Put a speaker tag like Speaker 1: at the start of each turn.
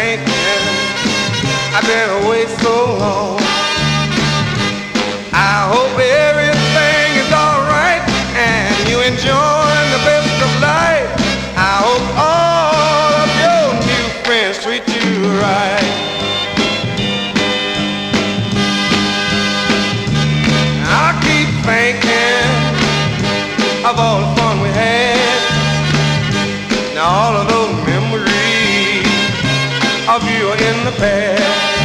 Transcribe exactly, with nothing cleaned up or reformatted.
Speaker 1: thinking I've been away so long. I hope everything is alright and you enjoying the best of life. I hope all of your new friends treat you right. I keep thinking of all the fun we had, and all of those memories of you in the past.